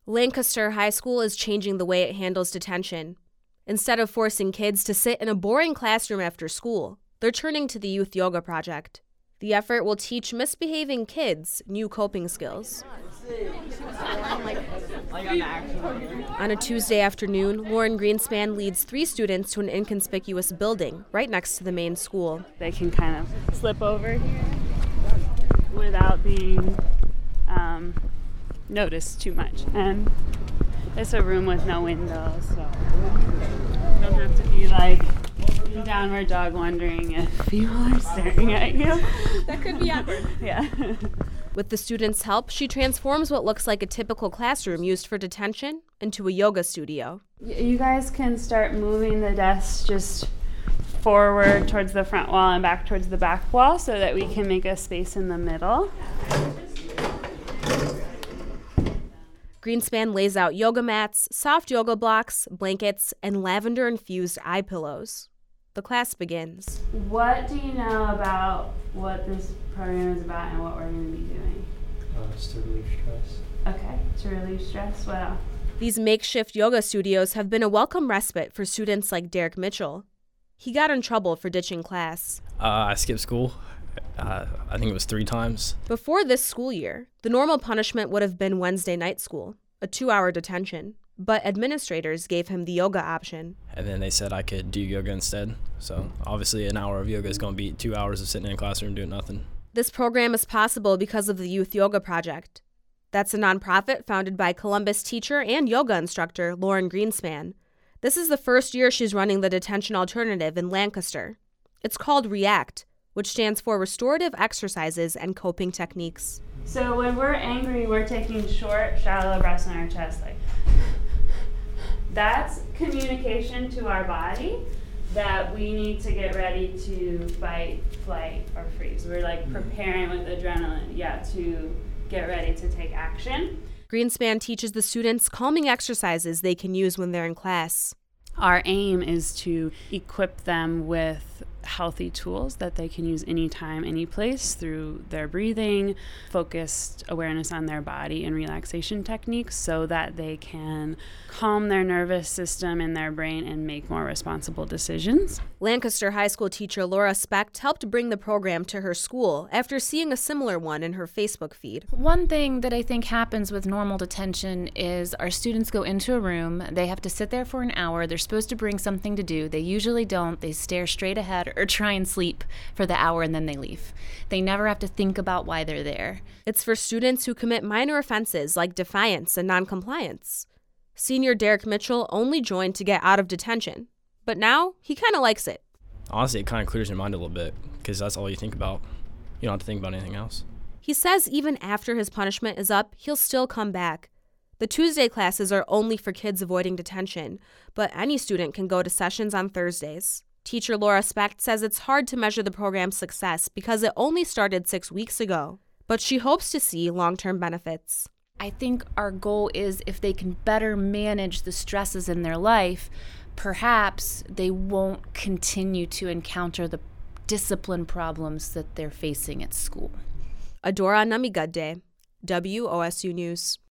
Lancaster High School is changing the way it handles detention. Instead of forcing kids to sit in a boring classroom after school, they're turning to the Youth Yoga Project. The effort will teach misbehaving kids new coping skills. On a Tuesday afternoon, Lauren Greenspan leads 3 students to an inconspicuous building right next to the main school. They can kind of slip over here without being noticed too much. And it's a room with no windows, so you don't have to be like downward dog wondering if people are staring at you. That could be awkward. Yeah. With the students' help, she transforms what looks like a typical classroom used for detention into a yoga studio. You guys can start moving the desks just forward towards the front wall and back towards the back wall so that we can make a space in the middle. Greenspan lays out yoga mats, soft yoga blocks, blankets, and lavender-infused eye pillows. The class begins. What do you know about what this program is about and what we're going to be doing? It's to relieve stress. Okay, to relieve stress. What else? These makeshift yoga studios have been a welcome respite for students like Derek Mitchell. He got in trouble for ditching class. I skipped school. I think it was 3 times. Before this school year, the normal punishment would have been Wednesday night school, a 2-hour detention. But administrators gave him the yoga option. And then they said I could do yoga instead. So obviously an hour of yoga is going to beat 2 hours of sitting in a classroom doing nothing. This program is possible because of the Youth Yoga Project. That's a nonprofit founded by Columbus teacher and yoga instructor Lauren Greenspan. This is the first year she's running the detention alternative in Lancaster. It's called REACT, which stands for Restorative Exercises and Coping Techniques. So when we're angry, we're taking short, shallow breaths in our chest, like. That's communication to our body that we need to get ready to fight, flight, or freeze. We're like preparing with adrenaline, to get ready to take action. Greenspan teaches the students calming exercises they can use when they're in class. Our aim is to equip them with healthy tools that they can use anytime, any place through their breathing, focused awareness on their body, and relaxation techniques so that they can calm their nervous system and their brain and make more responsible decisions. Lancaster High School teacher Laura Specht helped bring the program to her school after seeing a similar one in her Facebook feed. One thing that I think happens with normal detention is our students go into a room, they have to sit there for an hour, they're supposed to bring something to do, they usually don't, they stare straight ahead or try and sleep for the hour and then they leave. They never have to think about why they're there. It's for students who commit minor offenses like defiance and noncompliance. Senior Derek Mitchell only joined to get out of detention, but now he kind of likes it. Honestly, it kind of clears your mind a little bit because that's all you think about. You don't have to think about anything else. He says even after his punishment is up, he'll still come back. The Tuesday classes are only for kids avoiding detention, but any student can go to sessions on Thursdays. Teacher Laura Specht says it's hard to measure the program's success because it only started 6 weeks ago, but she hopes to see long-term benefits. I think our goal is if they can better manage the stresses in their life, perhaps they won't continue to encounter the discipline problems that they're facing at school. Adora Namigade, WOSU News.